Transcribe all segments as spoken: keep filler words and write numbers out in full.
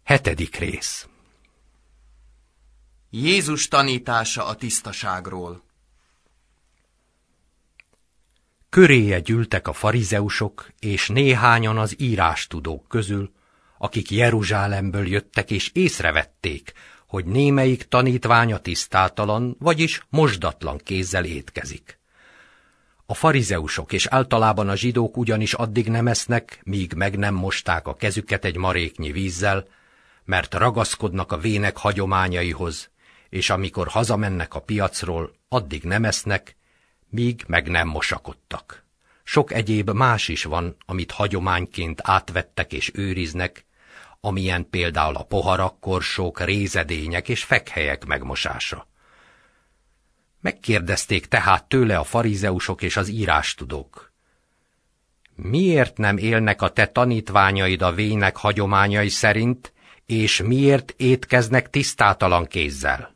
Hetedik rész. Jézus tanítása a tisztaságról. Köréje gyűltek a farizeusok és néhányan az írástudók közül, akik Jeruzsálemből jöttek és észrevették, hogy némelyik tanítványa tisztátalan, vagyis mosdatlan kézzel étkezik. A farizeusok és általában a zsidók ugyanis addig nem esznek, míg meg nem mosták a kezüket egy maréknyi vízzel, mert ragaszkodnak a vének hagyományaihoz, és amikor hazamennek a piacról, addig nem esznek, míg meg nem mosakodtak. Sok egyéb más is van, amit hagyományként átvettek és őriznek, amilyen például a poharak, korsók, rézedények és fekhelyek megmosása. Megkérdezték tehát tőle a farizeusok és az írástudók: miért nem élnek a te tanítványaid a vének hagyományai szerint, és miért étkeznek tisztátalan kézzel?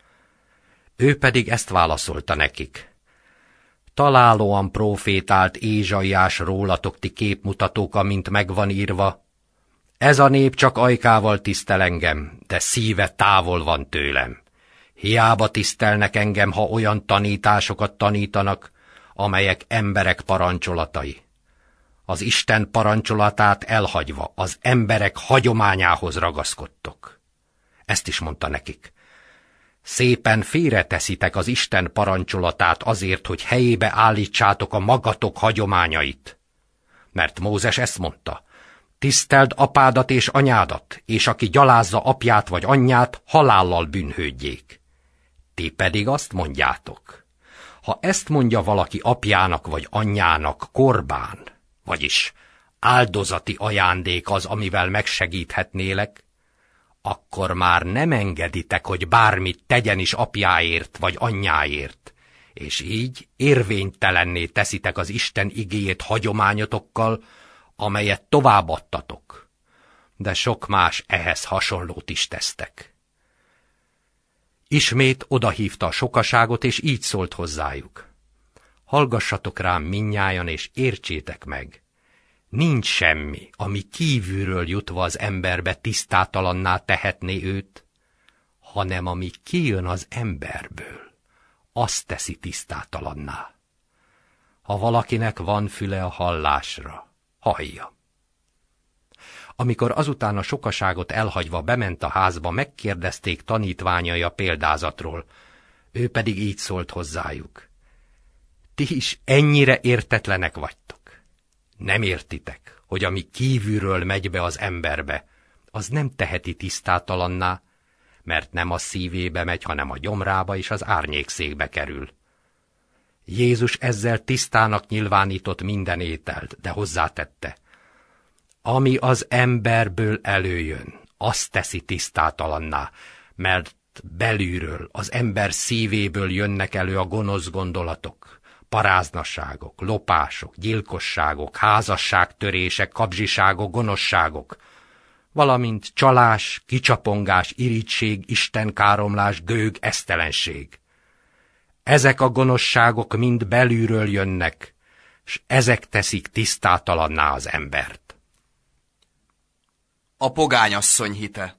Ő pedig ezt válaszolta nekik: találóan profétált Ézsaiás rólatok ti képmutatók, amint megvan írva: ez a nép csak ajkával tisztel engem, de szíve távol van tőlem. Hiába tisztelnek engem, ha olyan tanításokat tanítanak, amelyek emberek parancsolatai. Az Isten parancsolatát elhagyva az emberek hagyományához ragaszkodtok. Ezt is mondta nekik: szépen félreteszitek az Isten parancsolatát azért, hogy helyébe állítsátok a magatok hagyományait. Mert Mózes ezt mondta: tiszteld apádat és anyádat, és aki gyalázza apját vagy anyját, halállal bűnhődjék. Ti pedig azt mondjátok: ha ezt mondja valaki apjának vagy anyjának, korbán, vagyis áldozati ajándék az, amivel megsegíthetnélek, akkor már nem engeditek, hogy bármit tegyen is apjáért vagy anyjáért, és így érvénytelenné teszitek az Isten igéjét hagyományotokkal, amelyet továbbadtatok, de sok más ehhez hasonlót is tesztek. Ismét odahívta a sokaságot, és így szólt hozzájuk: hallgassatok rám mindnyájan, és értsétek meg, nincs semmi, ami kívülről jutva az emberbe tisztátalanná tehetné őt, hanem ami kijön az emberből, azt teszi tisztátalanná. Ha valakinek van füle a hallásra, hallja. Amikor azután a sokaságot elhagyva bement a házba, megkérdezték tanítványai a példázatról, ő pedig így szólt hozzájuk: ti is ennyire értetlenek vagytok. Nem értitek, hogy ami kívülről megy be az emberbe, az nem teheti tisztátalanná, mert nem a szívébe megy, hanem a gyomrába és az árnyékszékbe kerül. Jézus ezzel tisztának nyilvánított minden ételt, de hozzátette: ami az emberből előjön, azt teszi tisztátalanná, mert belülről, az ember szívéből jönnek elő a gonosz gondolatok, paráznasságok, lopások, gyilkosságok, házasságtörések, kapzsiságok, gonoszságok, valamint csalás, kicsapongás, irigység, istenkáromlás, gőg, esztelenség. Ezek a gonoszságok mind belülről jönnek, s ezek teszik tisztátalanná az embert. A pogányasszony hite.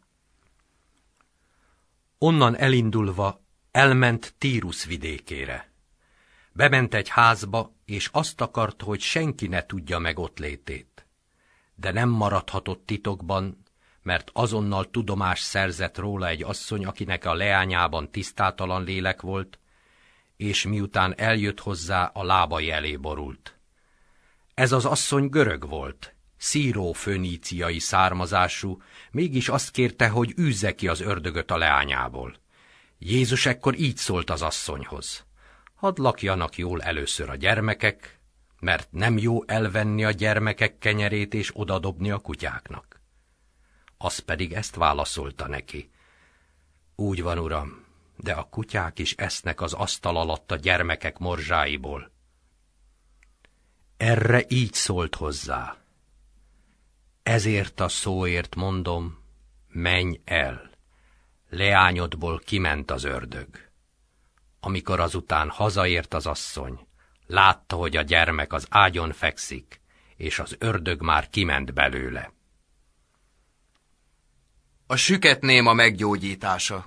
Onnan elindulva elment Tírus vidékére. Bement egy házba, és azt akart, hogy senki ne tudja meg ott létét. De nem maradhatott titokban, mert azonnal tudomást szerzett róla egy asszony, akinek a leányában tisztátalan lélek volt, és miután eljött hozzá, a lábai elé borult. Ez az asszony görög volt, szíró-föníciai származású, mégis azt kérte, hogy űzze ki az ördögöt a leányából. Jézus ekkor így szólt az asszonyhoz: hadd lakjanak jól először a gyermekek, mert nem jó elvenni a gyermekek kenyerét és odadobni a kutyáknak. Az pedig ezt válaszolta neki: úgy van, uram, de a kutyák is esznek az asztal alatt a gyermekek morzsáiból. Erre így szólt hozzá: ezért a szóért mondom, menj el, leányodból kiment az ördög. Amikor azután hazaért az asszony, látta, hogy a gyermek az ágyon fekszik, és az ördög már kiment belőle. A süket néma meggyógyítása.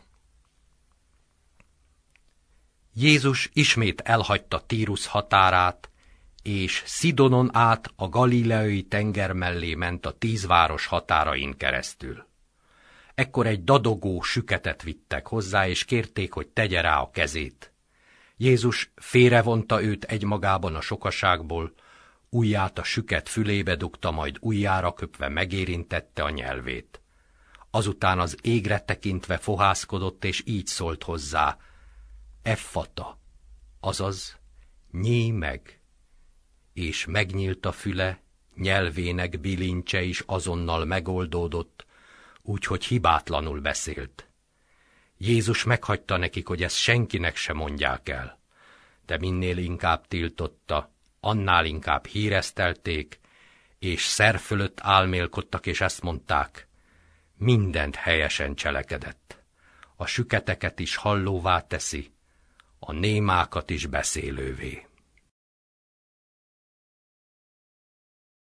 Jézus ismét elhagyta Tírus határát, és Szidonon át a galileai tenger mellé ment a tíz város határain keresztül. Ekkor egy dadogó süketet vittek hozzá, és kérték, hogy tegye rá a kezét. Jézus félrevonta őt egymagában a sokaságból, ujját a süket fülébe dugta, majd ujjára köpve megérintette a nyelvét. Azután az égre tekintve fohászkodott, és így szólt hozzá: Effata, azaz nyíj meg. És megnyílt a füle, nyelvének bilincse is azonnal megoldódott, úgyhogy hibátlanul beszélt. Jézus meghagyta nekik, hogy ezt senkinek se mondják el, de minél inkább tiltotta, annál inkább híresztelték, és szer fölött álmélkodtak, és ezt mondták: mindent helyesen cselekedett. A süketeket is hallóvá teszi, a némákat is beszélővé.